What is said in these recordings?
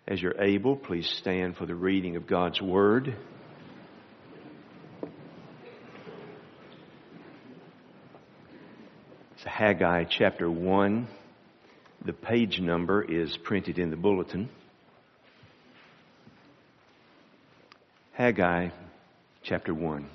As you're able, please stand for the reading of God's Word. It's Haggai chapter 1. The page number is printed in the bulletin. Haggai chapter 1.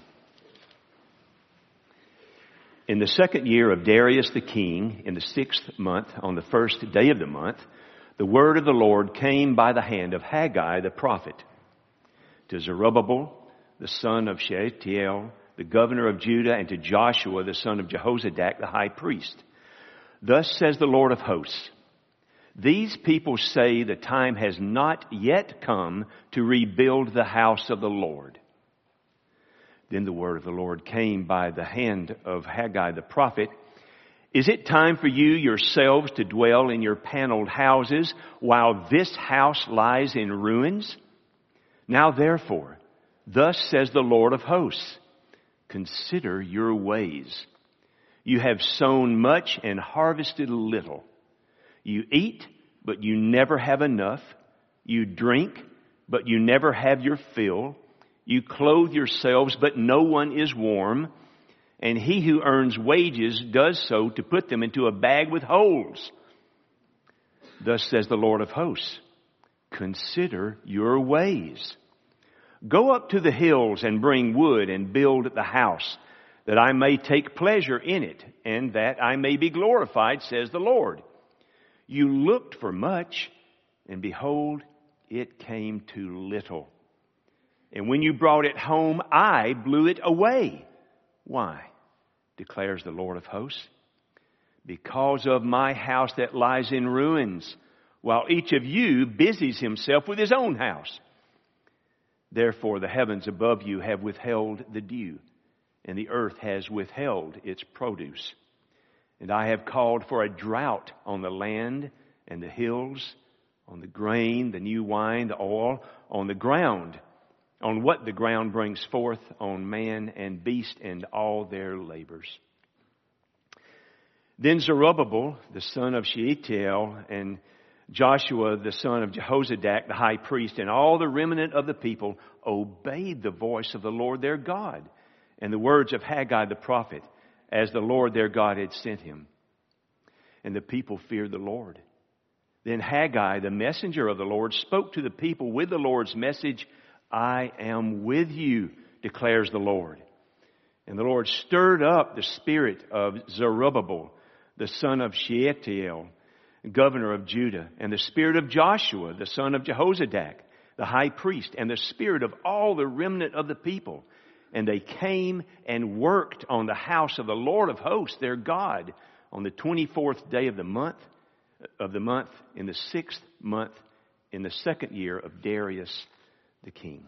In the second year of Darius the king, in the 6th month, on the first day of the month, the word of the Lord came by the hand of Haggai the prophet to Zerubbabel, the son of Shealtiel, the governor of Judah, and to Joshua, the son of Jehozadak, the high priest. Thus says the Lord of hosts, these people say the time has not yet come to rebuild the house of the Lord. Then the word of the Lord came by the hand of Haggai the prophet. Is it time for you yourselves to dwell in your paneled houses while this house lies in ruins? Now therefore, thus says the Lord of hosts, consider your ways. You have sown much and harvested little. You eat, but you never have enough. You drink, but you never have your fill. You clothe yourselves, but no one is warm. And he who earns wages does so to put them into a bag with holes. Thus says the Lord of hosts, consider your ways. Go up to the hills and bring wood and build the house, that I may take pleasure in it, and that I may be glorified, says the Lord. You looked for much, and behold, it came to little. And when you brought it home, I blew it away. Why? Declares the Lord of hosts. Because of my house that lies in ruins, while each of you busies himself with his own house. Therefore the heavens above you have withheld the dew, and the earth has withheld its produce. And I have called for a drought on the land and the hills, on the grain, the new wine, the oil, on the ground, on what the ground brings forth, on man and beast and all their labors. Then Zerubbabel, the son of Shealtiel, and Joshua, the son of Jehozadak, the high priest, and all the remnant of the people obeyed the voice of the Lord their God and the words of Haggai the prophet, as the Lord their God had sent him. And the people feared the Lord. Then Haggai, the messenger of the Lord, spoke to the people with the Lord's message, I am with you, declares the Lord. And the Lord stirred up the spirit of Zerubbabel, the son of Shealtiel, governor of Judah, and the spirit of Joshua, the son of Jehozadak, the high priest, and the spirit of all the remnant of the people. And they came and worked on the house of the Lord of hosts, their God, on the 24th day of the month, in the 6th month, in the second year of Darius the king.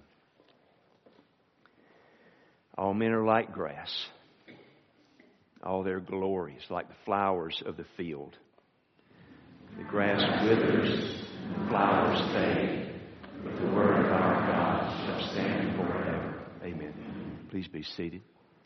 All men are like grass. All their glories like the flowers of the field. The grass withers, the flowers fade, but the word of our God shall stand forever. Amen. Please be seated.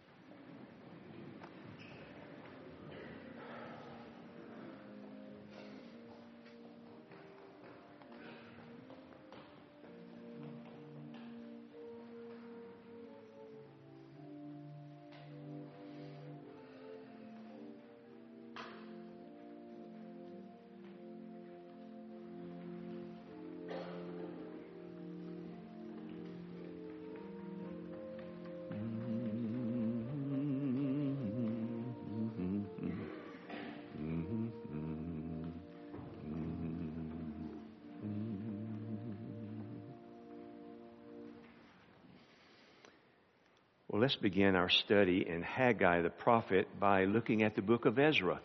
Well, let's begin our study in Haggai the prophet by looking at the book of Ezra.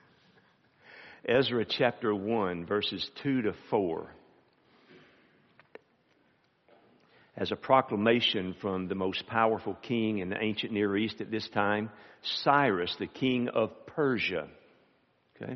Ezra chapter 1, verses 2 to 4. As a proclamation from the most powerful king in the ancient Near East at this time, Cyrus, the king of Persia. Okay?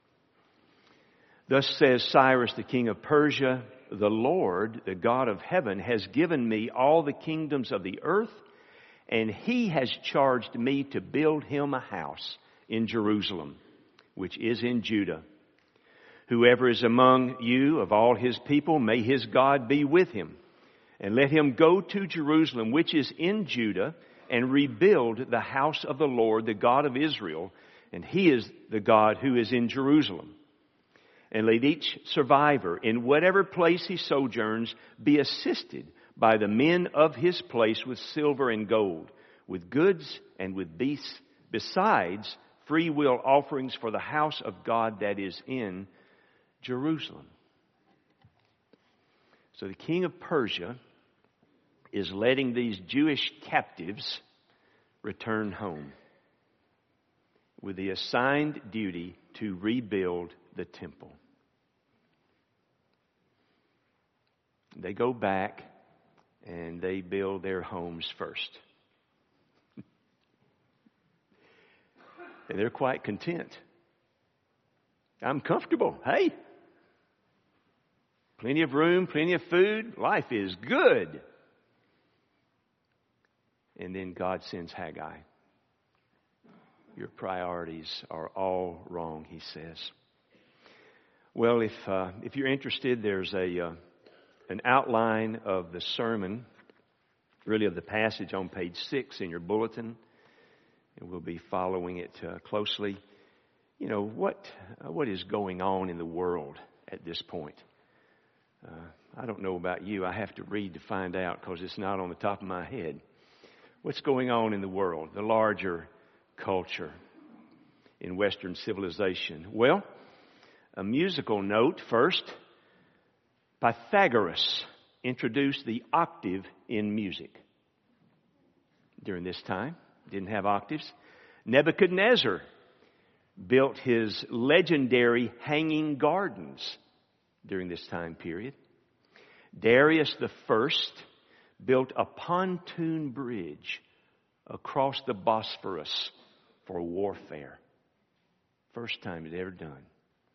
Thus says Cyrus, the king of Persia, the Lord, the God of heaven, has given me all the kingdoms of the earth, and he has charged me to build him a house in Jerusalem, which is in Judah. Whoever is among you of all his people, may his God be with him. And let him go to Jerusalem, which is in Judah, and rebuild the house of the Lord, the God of Israel. And he is the God who is in Jerusalem. And let each survivor, in whatever place he sojourns, be assisted by the men of his place with silver and gold, with goods and with beasts, besides free will offerings for the house of God that is in Jerusalem. So the king of Persia is letting these Jewish captives return home with the assigned duty to rebuild the temple. They go back and they build their homes first. And they're quite content. I'm comfortable. Hey, plenty of room, plenty of food. Life is good. And then God sends Haggai. Your priorities are all wrong, he says. Well, if you're interested, there's an outline of the sermon, really of the passage on page 6 in your bulletin, and we'll be following it closely. You know, what is going on in the world at this point? I don't know about you. I have to read to find out because it's not on the top of my head. What's going on in the world, the larger culture in Western civilization? Well, a musical note first. Pythagoras introduced the octave in music. During this time, didn't have octaves. Nebuchadnezzar built his legendary hanging gardens during this time period. Darius the First built a pontoon bridge across the Bosphorus for warfare. First time it ever done.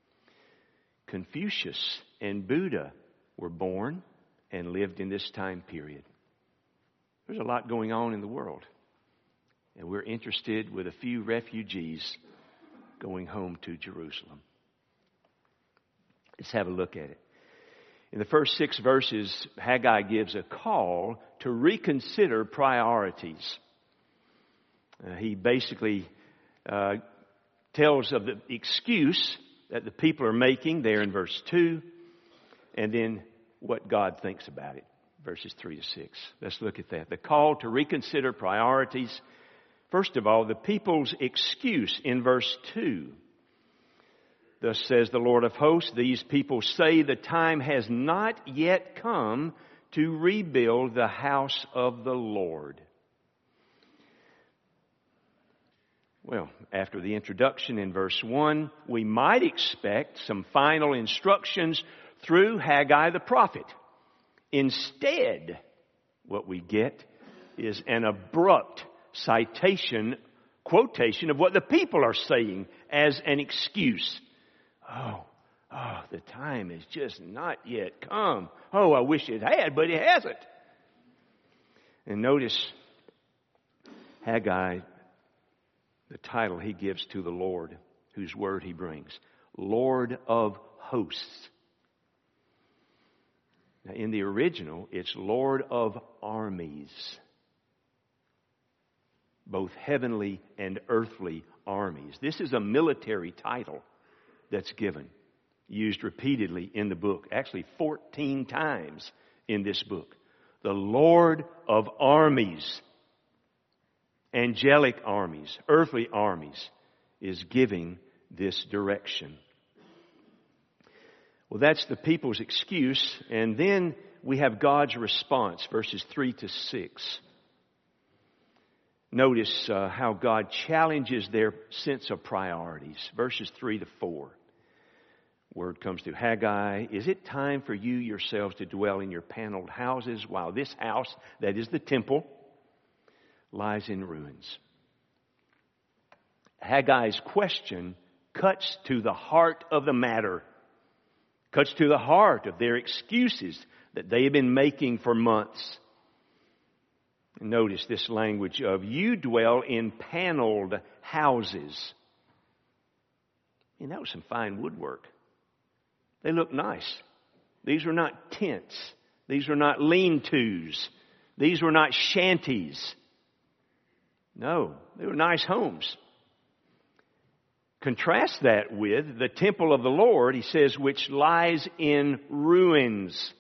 Confucius and Buddha were born and lived in this time period. There's a lot going on in the world. And we're interested with a few refugees going home to Jerusalem. Let's have a look at it. In the first 6 verses, Haggai gives a call to reconsider priorities. He basically tells of the excuse that the people are making there in verse 2, and then what God thinks about it, verses 3 to 6. Let's look at that. The call to reconsider priorities. First of all, the people's excuse in verse 2. Thus says the Lord of hosts, these people say the time has not yet come to rebuild the house of the Lord. Well, after the introduction in verse 1, we might expect some final instructions through Haggai the prophet. Instead, what we get is an abrupt quotation of what the people are saying as an excuse. Oh, the time has just not yet come. Oh, I wish it had, but it hasn't. And notice Haggai, the title he gives to the Lord, whose word he brings. Lord of hosts. Now, in the original, it's Lord of armies. Both heavenly and earthly armies. This is a military title that's given, used repeatedly in the book. Actually, 14 times in this book. The Lord of armies. Angelic armies, earthly armies, is giving this direction. Well, that's the people's excuse. And then we have God's response, verses 3 to 6. Notice how God challenges their sense of priorities. Verses 3 to 4. Word comes to Haggai. Is it time for you yourselves to dwell in your paneled houses while this house, that is the temple, lies in ruins? Haggai's question cuts to the heart of the matter. Cuts to the heart of their excuses that they have been making for months. Notice this language of you dwell in paneled houses. And that was some fine woodwork. They looked nice. These were not tents. These were not lean-tos. These were not shanties. No, they were nice homes. Contrast that with the temple of the Lord, he says, which lies in ruins.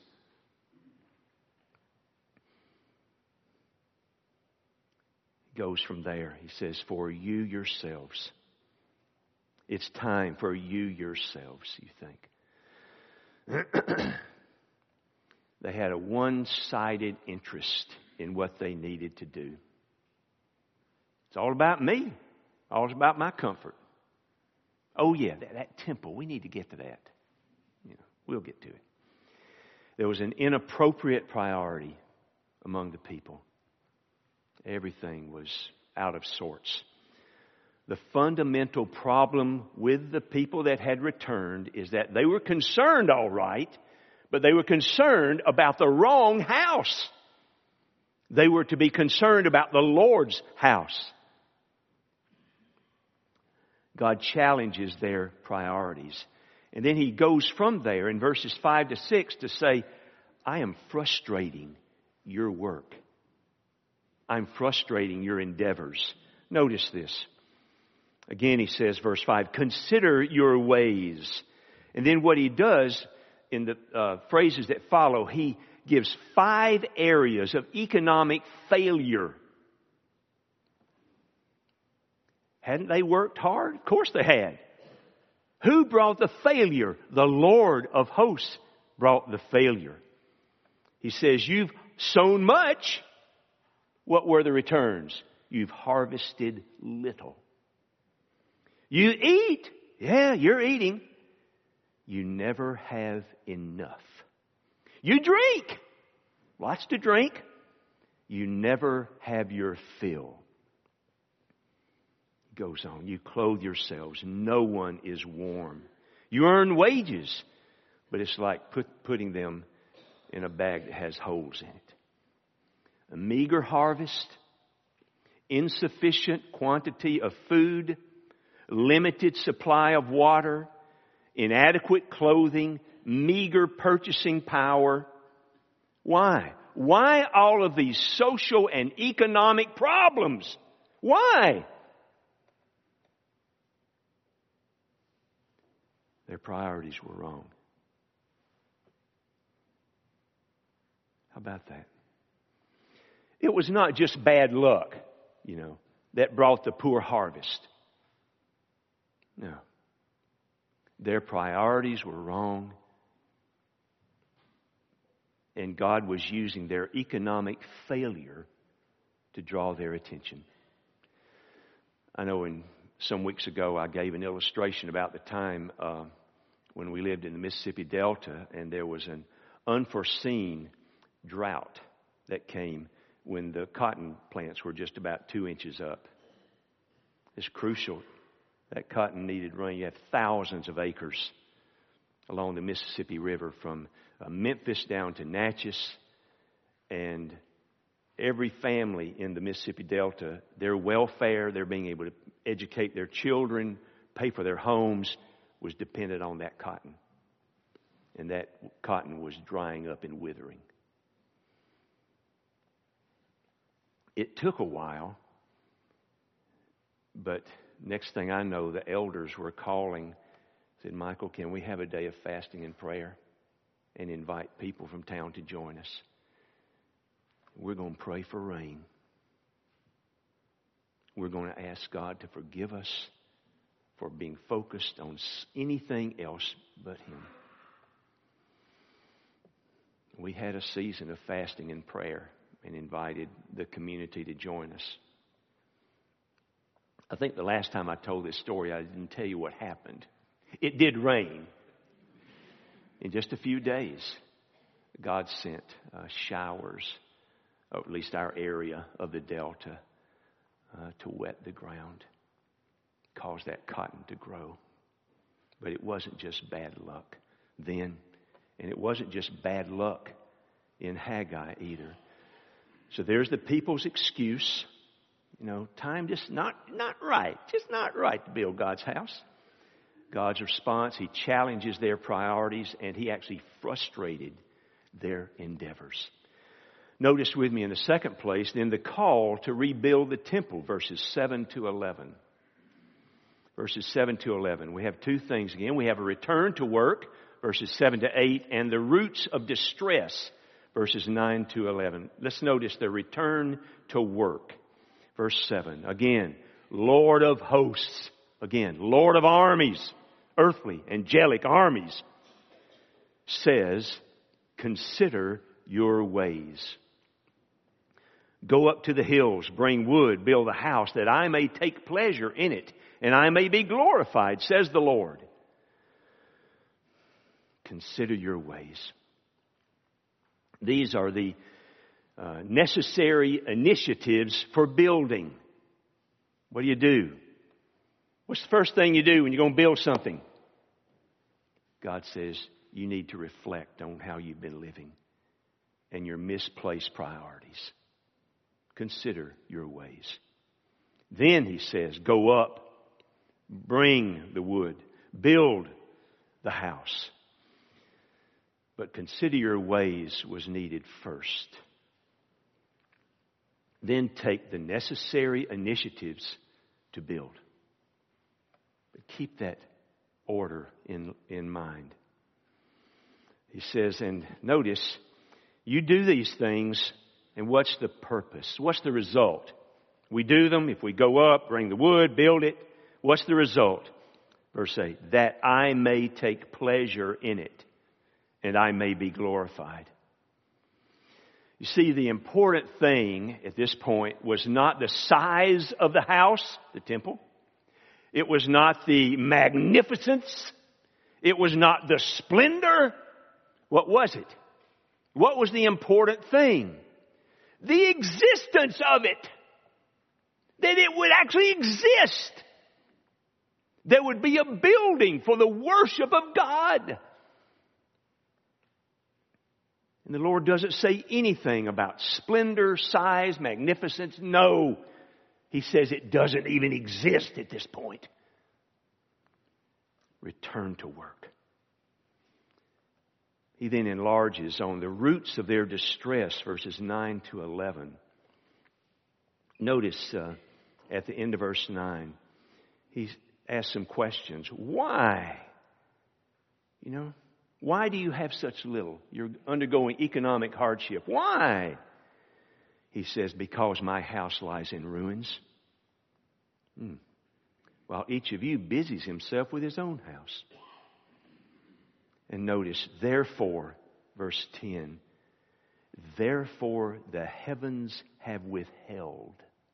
He goes from there. He says, for you yourselves. It's time for you yourselves, you think. They had a one-sided interest in what they needed to do. It's all about me. All about my comfort. Oh yeah, that temple, we need to get to that. We'll get to it. There was an inappropriate priority among the people. Everything was out of sorts. The fundamental problem with the people that had returned is that they were concerned, all right, but they were concerned about the wrong house. They were to be concerned about the Lord's house. God challenges their priorities. And then he goes from there in verses 5 to 6 to say, I am frustrating your work. I'm frustrating your endeavors. Notice this. Again, he says, verse 5, consider your ways. And then what he does in the phrases that follow, he gives 5 areas of economic failure. Hadn't they worked hard? Of course they had. Who brought the failure? The Lord of hosts brought the failure. He says, you've sown much. What were the returns? You've harvested little. You eat. Yeah, you're eating. You never have enough. You drink. Lots to drink. You never have your fill. Goes on. You clothe yourselves. No one is warm. You earn wages, but it's like putting them in a bag that has holes in it. A meager harvest, insufficient quantity of food, limited supply of water, inadequate clothing, meager purchasing power. Why? Why all of these social and economic problems? Why? Their priorities were wrong. How about that? It was not just bad luck, that brought the poor harvest. No. Their priorities were wrong. And God was using their economic failure to draw their attention. I know some weeks ago I gave an illustration about the time when we lived in the Mississippi Delta, and there was an unforeseen drought that came when the cotton plants were just about 2 inches up. It's crucial. That cotton needed rain. You have thousands of acres along the Mississippi River from Memphis down to Natchez, and every family in the Mississippi Delta, their welfare, their being able to educate their children, pay for their homes, was dependent on that cotton. And that cotton was drying up and withering. It took a while, but next thing I know, the elders were calling, said, Michael, can we have a day of fasting and prayer and invite people from town to join us? We're going to pray for rain. We're going to ask God to forgive us for being focused on anything else but Him. We had a season of fasting and prayer and invited the community to join us. I think the last time I told this story, I didn't tell you what happened. It did rain. In just a few days, God sent showers, or at least our area of the Delta, to wet the ground, cause that cotton to grow. But it wasn't just bad luck then, and it wasn't just bad luck in Haggai either. So there's the people's excuse. Time just not right. Just not right to build God's house. God's response, He challenges their priorities, and He actually frustrated their endeavors. Notice with me in the second place, then the call to rebuild the temple, verses 7 to 11. Verses 7 to 11. We have two things again. We have a return to work, verses 7 to 8, and the roots of distress, verses 9 to 11. Let's notice the return to work. Verse 7. Again, Lord of hosts. Again, Lord of armies, earthly, angelic armies, says, consider your ways. Go up to the hills, bring wood, build a house, that I may take pleasure in it, and I may be glorified, says the Lord. Consider your ways. These are the necessary initiatives for building. What do? What's the first thing you do when you're going to build something? God says you need to reflect on how you've been living and your misplaced priorities. Consider your ways. Then He says, go up, bring the wood, build the house. But consider your ways was needed first. Then take the necessary initiatives to build. But keep that order in mind. He says, and notice, you do these things, and what's the purpose? What's the result? We do them. If we go up, bring the wood, build it. What's the result? Verse 8, that I may take pleasure in it, and I may be glorified. You see, the important thing at this point was not the size of the house, the temple. It was not the magnificence. It was not the splendor. What was it? What was the important thing? The existence of it. That it would actually exist. There would be a building for the worship of God. And the Lord doesn't say anything about splendor, size, magnificence. No. He says it doesn't even exist at this point. Return to work. He then enlarges on the roots of their distress, verses 9 to 11. Notice at the end of verse 9, he asks some questions. Why? Why do you have such little? You're undergoing economic hardship. Why? He says, because my house lies in ruins. While each of you busies himself with his own house. And notice, therefore, verse 10, therefore the heavens have withheld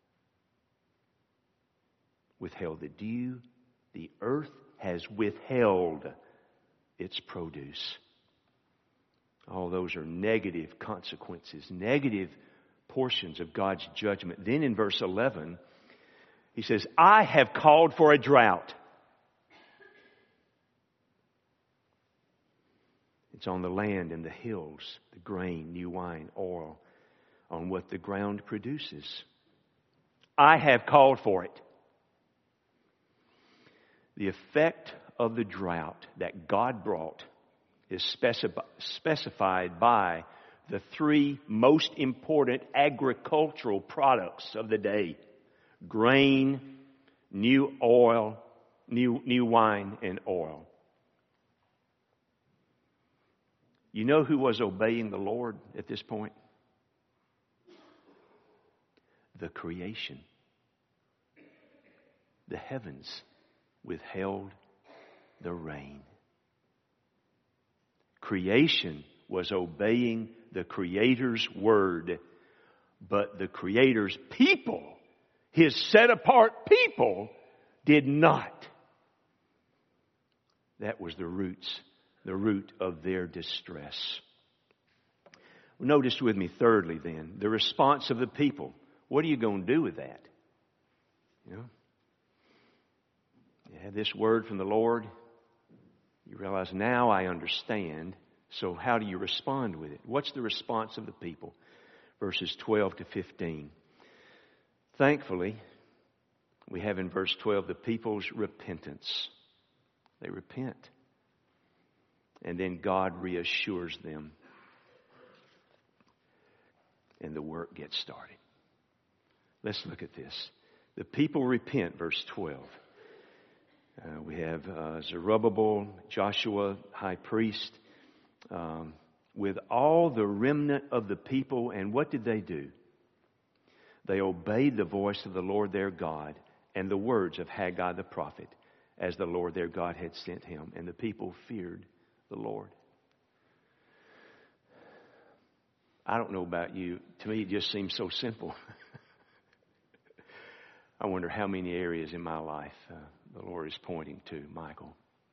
the dew, the earth has withheld its produce. All those are negative consequences, negative portions of God's judgment. Then in verse 11, He says, I have called for a drought. It's on the land and the hills, the grain, new wine, oil, on what the ground produces. I have called for it. The effect of the drought that God brought is specified by the three most important agricultural products of the day. Grain, new oil, new wine and oil. You know who was obeying the Lord at this point? The creation. The heavens withheld the rain. Creation was obeying the Creator's word, but the Creator's people, His set-apart people, did not. That was the root of their distress. Notice with me, thirdly then, the response of the people. What are you going to do with that? You have this word from the Lord. You realize, now I understand. So how do you respond with it? What's the response of the people? Verses 12 to 15. Thankfully, we have in verse 12 the people's repentance. They repent. And then God reassures them. And the work gets started. Let's look at this. The people repent, verse 12. We have Zerubbabel, Joshua, high priest, with all the remnant of the people. And what did they do? They obeyed the voice of the Lord their God and the words of Haggai the prophet, as the Lord their God had sent him. And the people feared the Lord. I don't know about you. To me, it just seems so simple. I wonder how many areas in my life the Lord is pointing to. Michael.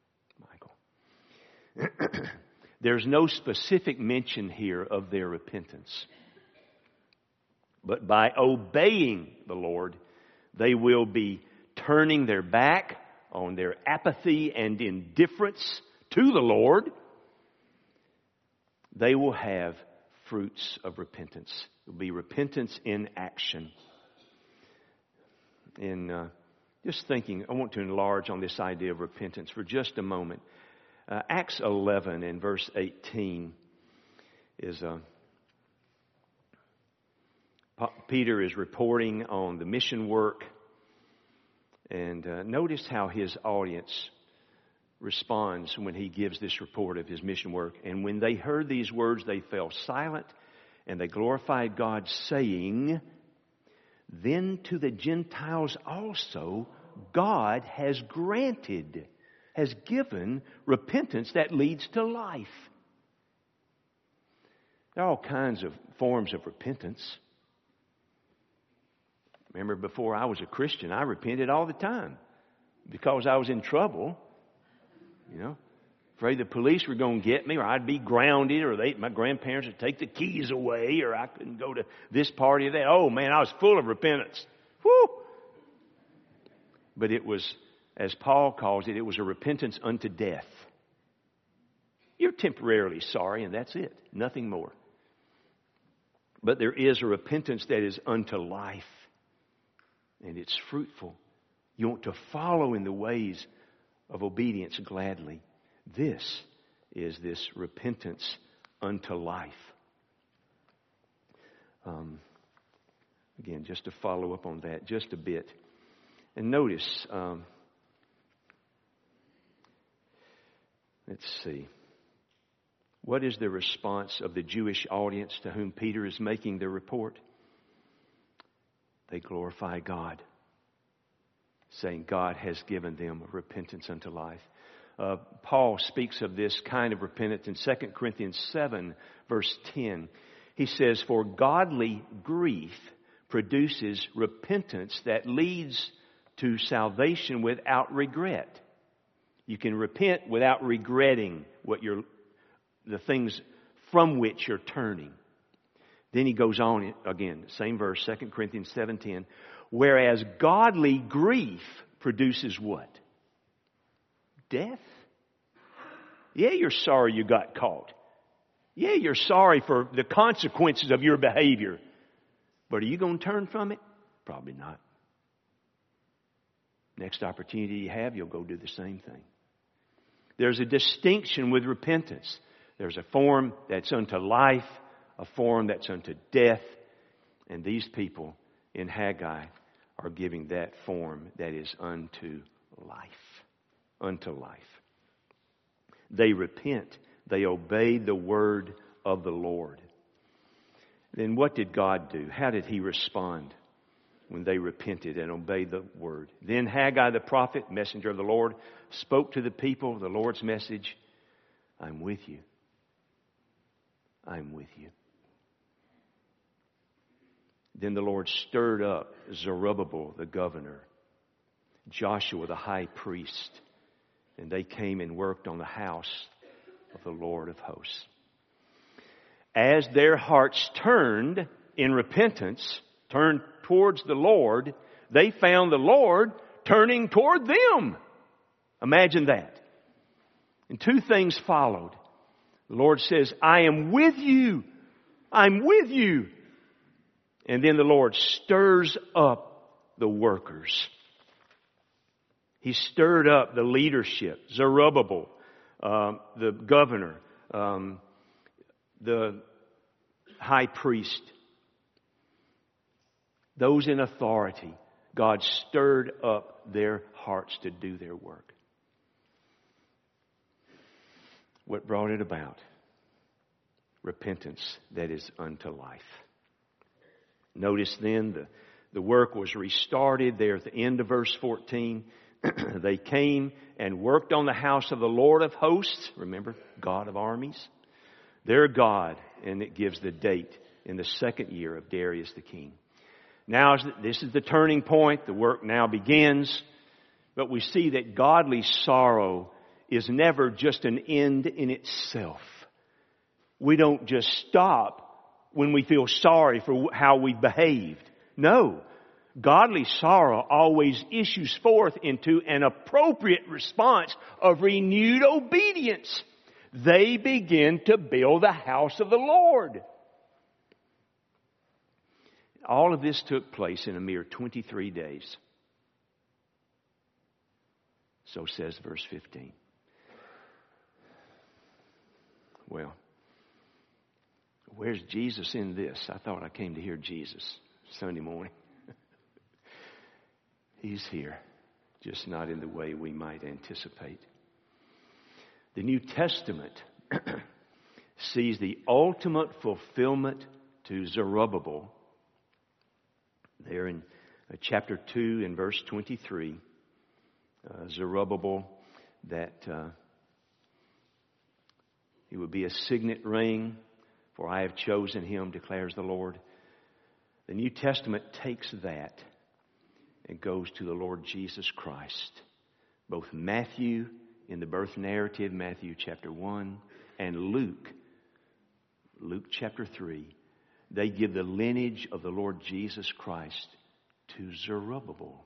There's no specific mention here of their repentance. But by obeying the Lord, they will be turning their back on their apathy and indifference to the Lord. They will have fruits of repentance. It will be repentance in action. And just thinking, I want to enlarge on this idea of repentance for just a moment. Acts 11 and verse 18 is Peter is reporting on the mission work. And notice how his audience responds when he gives this report of his mission work. And when they heard these words, they fell silent and they glorified God, saying, "Then to the Gentiles also God has given repentance that leads to life." There are all kinds of forms of repentance. Remember, before I was a Christian, I repented all the time because I was in trouble. Afraid the police were going to get me, or I'd be grounded, or my grandparents would take the keys away, or I couldn't go to this party or that. Oh man, I was full of repentance. Whew! But it was, as Paul calls it, it was a repentance unto death. You're temporarily sorry, and that's it. Nothing more. But there is a repentance that is unto life. And it's fruitful. You want to follow in the ways of obedience gladly. This is this repentance unto life. Again, just to follow up on that just a bit. And notice, let's see. What is the response of the Jewish audience to whom Peter is making the report? They glorify God, saying God has given them repentance unto life. Paul speaks of this kind of repentance in 2 Corinthians 7, verse 10. He says, "For godly grief produces repentance that leads to salvation without regret." You can repent without regretting the things from which you're turning. Then he goes on again, same verse, 2 Corinthians 7:10. "Whereas godly grief produces what? Death." Yeah, you're sorry you got caught. Yeah, you're sorry for the consequences of your behavior. But are you going to turn from it? Probably not. Next opportunity you have, you'll go do the same thing. There's a distinction with repentance. There's a form that's unto life, a form that's unto death. And these people in Haggai are giving that form that is unto life. Unto life. They repent. They obey the word of the Lord. Then what did God do? How did He respond when they repented and obeyed the word? Then Haggai the prophet, messenger of the Lord, spoke to the people the Lord's message. "I'm with you. I'm with you." Then the Lord stirred up Zerubbabel the governor, Joshua the high priest, and they came and worked on the house of the Lord of hosts. As their hearts turned in repentance, turned towards the Lord, they found the Lord turning toward them. Imagine that. And two things followed. The Lord says, "I am with you. I'm with you." And then the Lord stirs up the workers. He stirred up the leadership, Zerubbabel, the governor, the high priest, those in authority. God stirred up their hearts to do their work. What brought it about? Repentance that is unto life. Notice then the work was restarted there at the end of verse 14. They came and worked on the house of the Lord of hosts. Remember, God of armies. Their God. And it gives the date in the second year of Darius the king. Now, this is the turning point. The work now begins. But we see that godly sorrow is never just an end in itself. We don't just stop when we feel sorry for how we behaved. No. Godly sorrow always issues forth into an appropriate response of renewed obedience. They begin to build the house of the Lord. All of this took place in a mere 23 days. So says verse 15. Well, where's Jesus in this? I thought I came to hear Jesus Sunday morning. He's here, just not in the way we might anticipate. The New Testament sees the ultimate fulfillment to Zerubbabel there in chapter 2 in verse 23. Zerubbabel, that he would be a signet ring, for I have chosen him, declares the Lord. The New Testament takes that and goes to the Lord Jesus Christ. Both Matthew in the birth narrative, Matthew chapter 1, and Luke chapter 3, they give the lineage of the Lord Jesus Christ to Zerubbabel.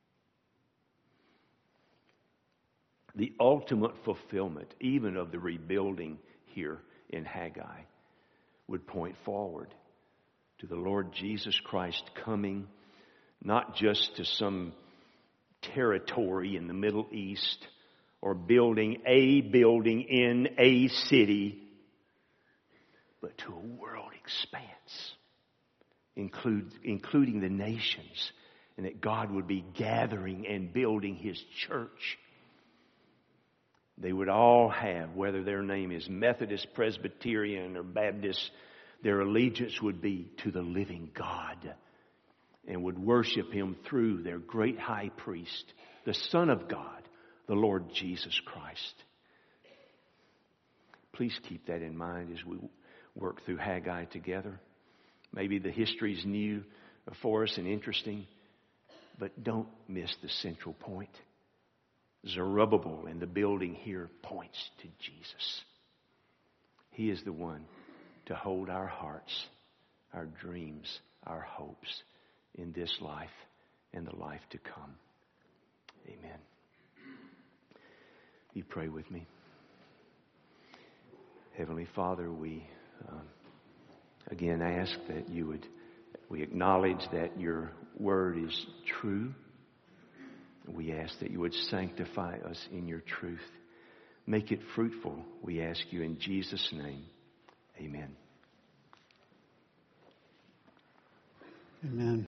The ultimate fulfillment, even of the rebuilding here in Haggai, would point forward to the Lord Jesus Christ coming not just to some territory in the Middle East or building a building in a city, but to a world expanse, including the nations, and that God would be gathering and building His church. They would all have, whether their name is Methodist, Presbyterian, or Baptist, their allegiance would be to the living God and would worship Him through their great high priest, the Son of God, the Lord Jesus Christ. Please keep that in mind as we work through Haggai together. Maybe the history is new for us and interesting, but don't miss the central point. Zerubbabel and the building here points to Jesus. He is the one to hold our hearts, our dreams, our hopes in this life and the life to come. Amen. You pray with me. Heavenly Father, we again ask that we acknowledge that your word is true. We ask that you would sanctify us in your truth. Make it fruitful, we ask you in Jesus' name. Amen. Amen.